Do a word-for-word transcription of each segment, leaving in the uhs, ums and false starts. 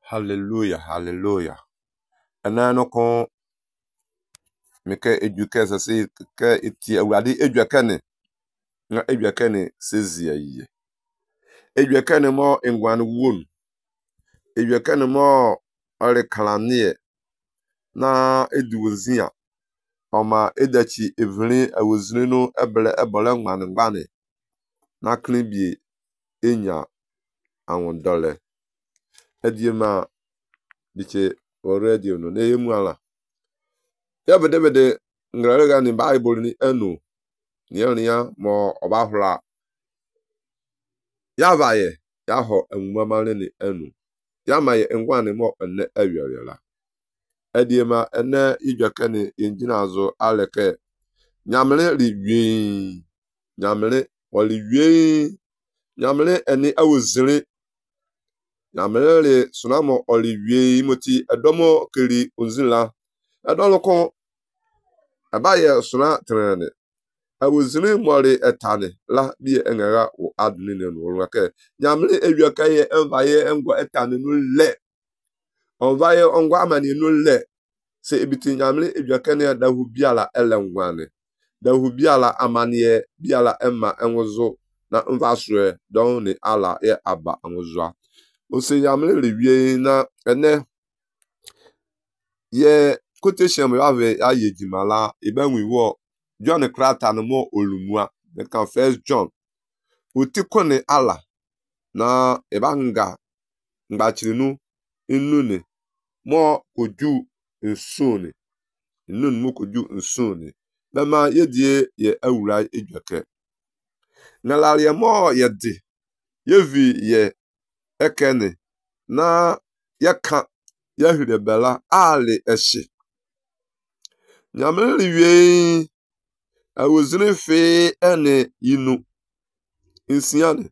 Hallelujah, hallelujah. Enano kon meke eduke se se ke eti awade eduakane na eduakane sezia yi. Eduakane mo engwan won. Eduakane mo ore kalanie na eduwozia. Oma edachi evrin awozini no ebele ebole ngwan ngwane na klibie enya awon dole. Ediema diche already no na yemu ala. Ya bede bede ngrega ni Bible ni enu ni enia mo obahura ya baye ya ho enwamale ni enu ya maye ngwane mo enne awiawela ediema enne idwaka ni yengina azo aleke nyamle liwi nyamle oliwi nyamle eni awozire nyamle le sunamo oliwi moti edomo kiri unzila edoloko abaye suna trene awozire mori etane la bi engara wo adni ne no wake nyamle ewiaka ye envaye engwa etane no le onvaye ongwa amani no le se ebiti nyamle ewiaka ne da hu biala ele ngwane da hu biala amanie biala emma enwozo na mvaswe don ni ala ye aba enwozo o se nyamle lewie na ene ye quotation me ave aye jimala ibenwi wo John Krata no mo olumua the can first John utikone ala na ebanga ngachirinu inune mo koju nsone inun mo koju nsone bema yedie ye awura edwake na larie mo yede yevi ye ekene na yaka yahire bela ali eshi nyameli wie awozire fe ene inu insiane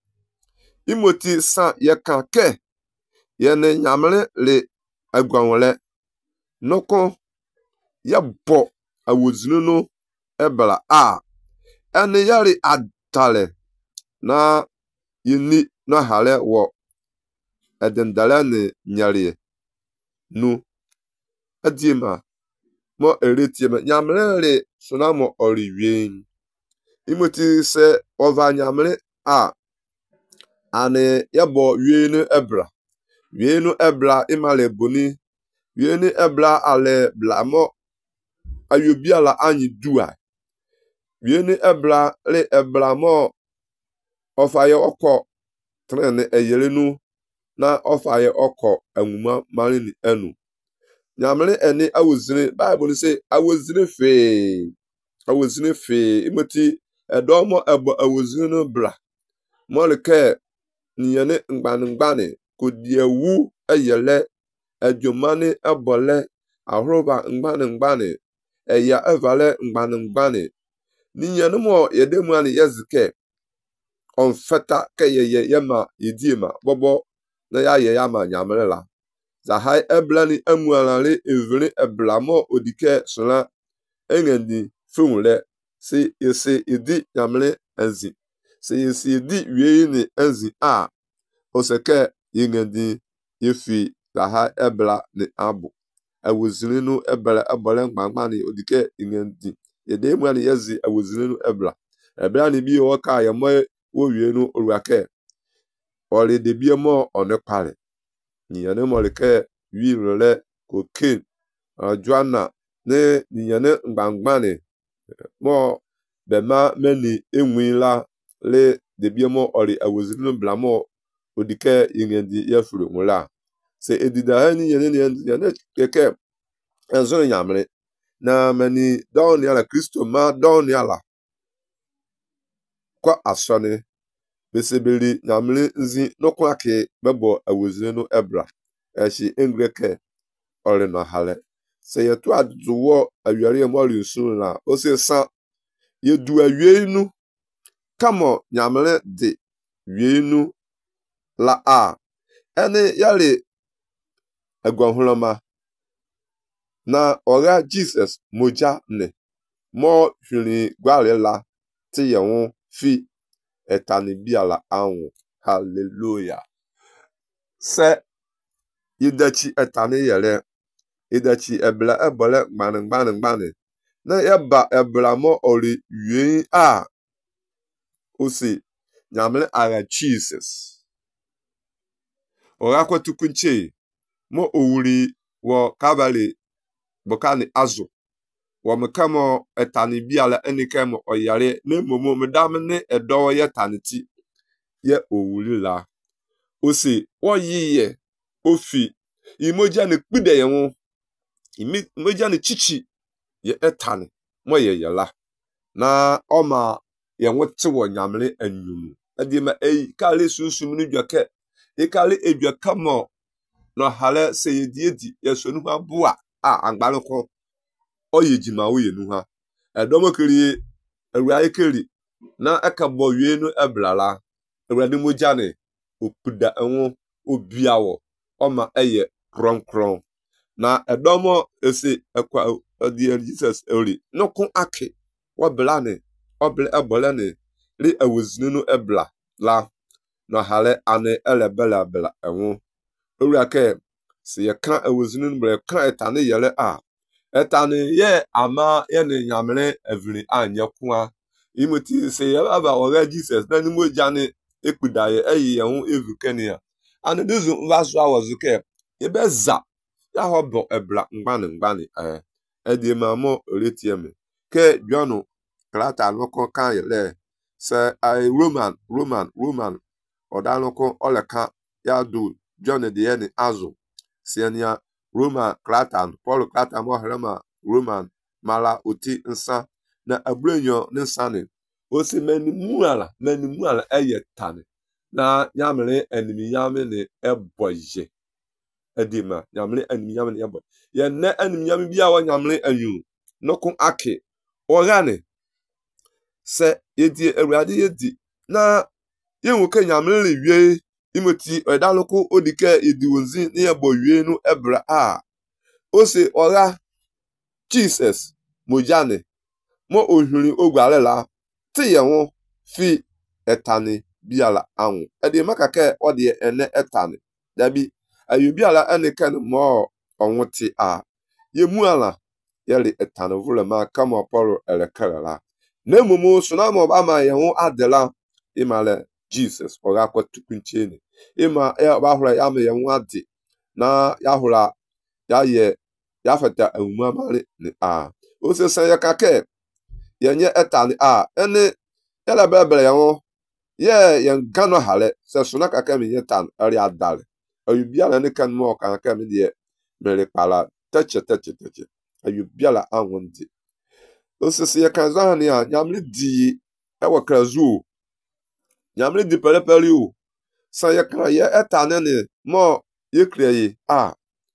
imoti sa yaka ke yene nyamle le agwanwole noko yabo awozire no ebala a ene yari adale na yini na hale wo edendale ne nyare nu adiema mo eretiema nyamle le sunamo oliwie imoti se ova nyamle a ane yabo wienu ebra wienu ebra imale boni wienu ebra ale blamo ayobiala anyi dua wienu ebra le ebra mo ofaye okọ trene eyelenu na ofaye okọ anwuma marini enu nyamle eni awozire Bible say awozire fe awozire fe imoti edomo ebo awozire no bra moleke niyene ngban ngbane kodiewu eyele ejomane ebole ahroba ngban ngbane eya evale ngban ngbane niyene mo yedemani yezike onfeta ke yeye yema yediema bobo na ya ye yama nyamle la za hai eblani emualale evre eblamo odike sona engendi funle si ese edi nyamle enzi si ese edi wie ni enzi a oseke yengendi yefi za hai ebla ni abu awozire no ebla ebole ngmangma ni odike yengendi yede emuani yezi awozire no ebla ebla ni bi o ka ye mo wo wie no oruake ori de bi mo onepare niyane moleke wirole kokin joanna ne niyane ngbangban mo bema meni enwila le debiemo ori awozinu blamo odike yengendi yefuru mula se edida hani yene yene keke enzo nyamre na meni don ya la Kristo ma don ya la kwa asone besebeli nyamle nzi nokwa ke bebo awozinu ebra eshi engreke ori no hale se yetu aduwo awiare mo ri nsun la o se san yedu awienu kamo nyamle de wienu la a ene yale agwahuloma na ora Jesus moja ne mo hwini gware la ti yewon fi etani biala anwo hallelujah se Idachi etani yele. Idachi ebla ebole gbane gbane gbane. Na yeba ebla mo ori yuen a. Osi nyamle ara Jesus. Ora kwa tukunche. Mo owuri wo kabali bokani azu. Wo mekamo etani biala enikemo oyare ne momo medamne edo ye taniti ye owuri la. Osi wo yiye ofi imoja ne kpide yenwo imoja ne chichi ye etani mo ye yela na oma yenwo tiwo nyamle enyumu edima ei kale sunsun ni dwake e kale edwaka mo no hale se yediedi yesonu abua a angbaloko oyejima wo yenu ha edomo kiri ewuaye kiri na akabo wienu eblala ewuade mojane okuda enwo obiawo oma eye kron kron na edomo ese ekwa odi Jesus ori nokun ake woblane oble ebolane ri ewuzinunu ebla la no hale ane elebela bela enwo owurake se ye kan ewuzinunu bre kan etane yele a etane ye ama ye ne nyamle evri anye kwa imoti se ye baba ora Jesus na ni mojane ekpidaye eyi ehun evukenia ane duzu vaso awozuke ibeza ya hobo ebla ngbani ngbani eh edi mamo oretieme ke bionu klata noko kan yele se ai roman roman roman odaloko oleka ya du bionu de ye ni azu sienia roman klata paul klata mo herema roman mala oti nsa na abrenyo ne nsane osi meni muala meni muala eyetane na nyamle enimi yame ne eboje edima nyamle enimi yame ne eboje ye ne enimi yame bia wa nyamle anyu nokun ake ogane se yedi ewade yedi na yenwo ke nyamle le wie imoti edaloko odike ediwonzi ne ebo wie nu ebra a ose ora Jesus mojane mo ohuri ogwalela ti yenwo fi etani biala anwu edi makake odi ene etani dabi ayu biala eniken mo onwuti a yemuala yeli etani vulema kama Paul elekala ne mumu sunamo ba ma yenwo adela imale Jesus ora kwatukuncheni ima ya ba hura ya me yenwo adi na ya hura ya ye ya fata enwa male ni a o se san yakake yenye etani a ene yala bebele yenwo ye yen gano hale se suna kake mi yetan ari adale ayubiala ne kan mo kan ka mi de mere pala teche teche teche ayubiala anwonde o se se yakan zahani a nyamle di e wakrazu nyamle di pele pele o san yakan ye etane ne mo ye kreye a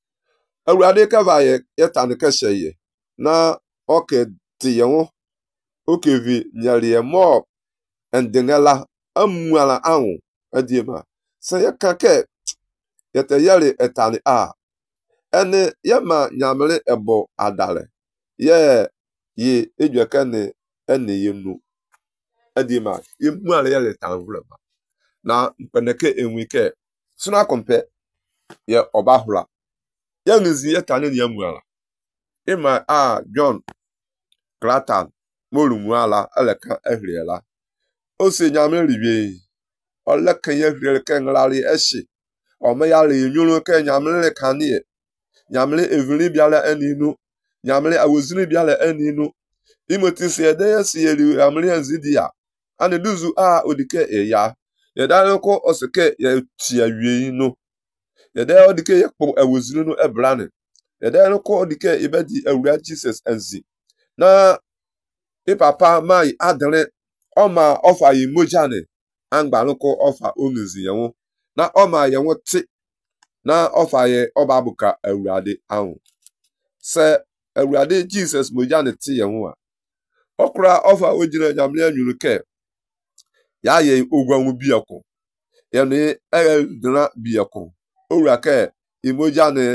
awurade ka va ye etane ka sheye na oke ti yenwo oke vi nyali ye mo endengela amuala anwu adiema se yakake yete yale etani a ene yema nyamle ebo adale ye ye ejwekane ene yenu adiema yemuala yale tanvulema na mpeneke enwike suna kompe ye obahula ye nzi etani ni yemuala ima a John Claton molumuala eleka ehriela o se nyamle ribe oleka ye hriele ken lali eshi o me ya le nyuru ke nyamle kanie nyamle evri biala eninu nyamle awozini biala eninu imoti se ede yesi yeli nyamle nzidia ane duzu a odike eya ye dale ko oseke ye tia wienu ye de odike ye kpo awozini no ebrane ye dale ko odike ibedi awura Jesus enzi na ipapa mai adre oma ofa yi mojane angbaloko ofa onuzi yenwo na oma yenwo ti na ofa ye oba buka awurade anwu se awurade Jesus mojane ti yenwo a okra ofa ojina nyamle anyuruke ya ye ogwanwu biako ye ne edra biako owurake imojane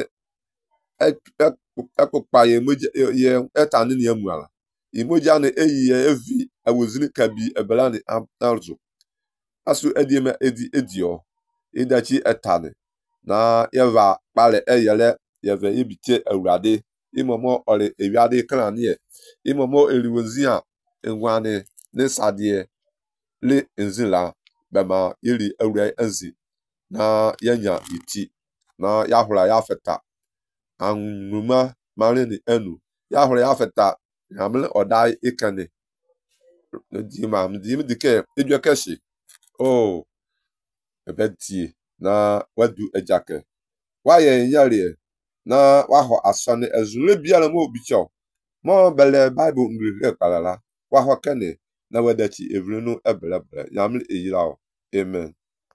ekpa ye moja ye etani ni amuala imojane eyi ye evi awozini kabi ebelani arzu asu ediema edi edio idachi etane na yeva pale eyele yeve ibite awurade imomo ole ewiade klanie imomo eliwozia engwane ne sadie le nzila bema yeli awura anzi na yanya iti na yahura yafeta anuma marini enu yahura yafeta yamle odai ikane dima mdim dike idwekashi oh ebeti na wadu ejake waye yare na waho asane ezule biara mo obicho mo bele bible ngri ekpalala waho kene na wadachi evrinu ebelebele yamle eyirawo amen.